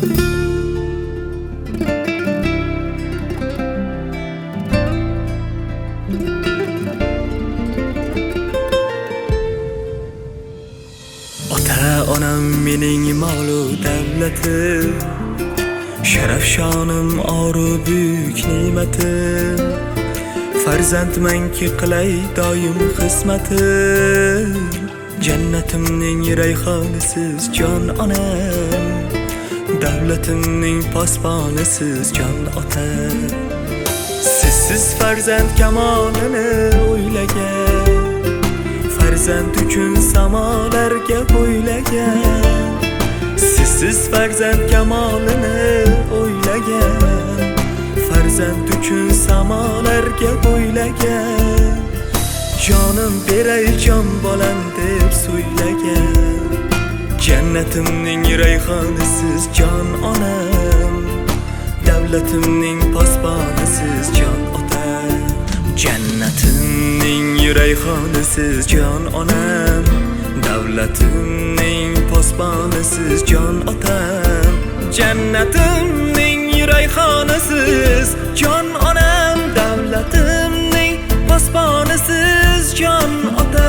Ota-onam mening molu davlatim, sharaf shonim oru buyuk ne'matim. Farzandmanki qilay doim xizmatim, jannatimning rayhonisiz jon onam, davlatimning posbonisiz jon ota. Sizsiz farzand kamolini o'ylagan, farzand uchun samolarga bo'ylagan. Sizsiz farzand kamolini o'ylagan, farzand uchun samolarga bo'ylagan. Jonim beray jon bolam deb so'ylagan, jannatimning rayhonisiz jon onam, davlatimning posbonisiz jon ota. Jannatimning rayhonisiz jon onam, davlatimning posbonisiz jon ota. Jannatimning rayhonisiz jon onam, davlatimning posbonisiz jon ota.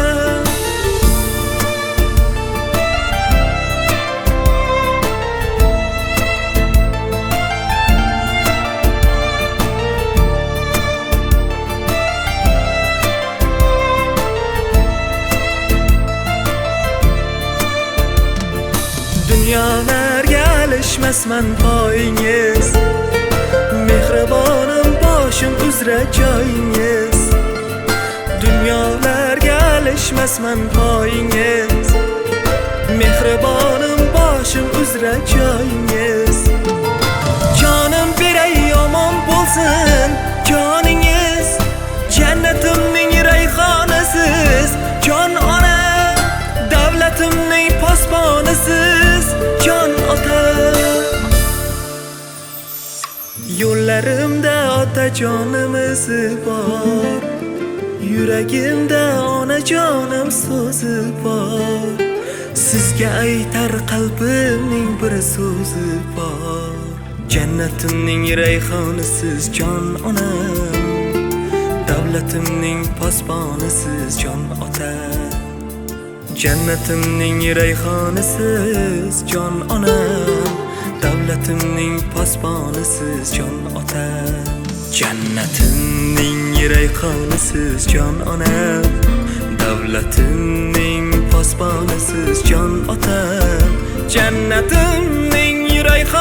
Dunyolarga alishmasman poyingiz, mehribonim boshim uzra joyingiz. Dunyolarga alishmasman poyingiz, mehribonim boshim uzra joyingiz. Jonim beray omon bo'lsin joningiz, jannatimning rayhonisiz jon ona, davlatimning posbonisiz jon ota. Yo'llarimda otajonimiz bor, yuragimda onajonim so'zi bor. Sizga aytar qalbimning bir so'zi bor, jannatimning rayhonisiz jon onam, davlatimning posbonisiz jon ota. Jannatimning rayhonisiz jon onam, davlatimning posbonisiz jon ota. Jannatimning rayhonisiz jon onam, davlatimning posbonisiz jon ota. Jannatimning rayhonisiz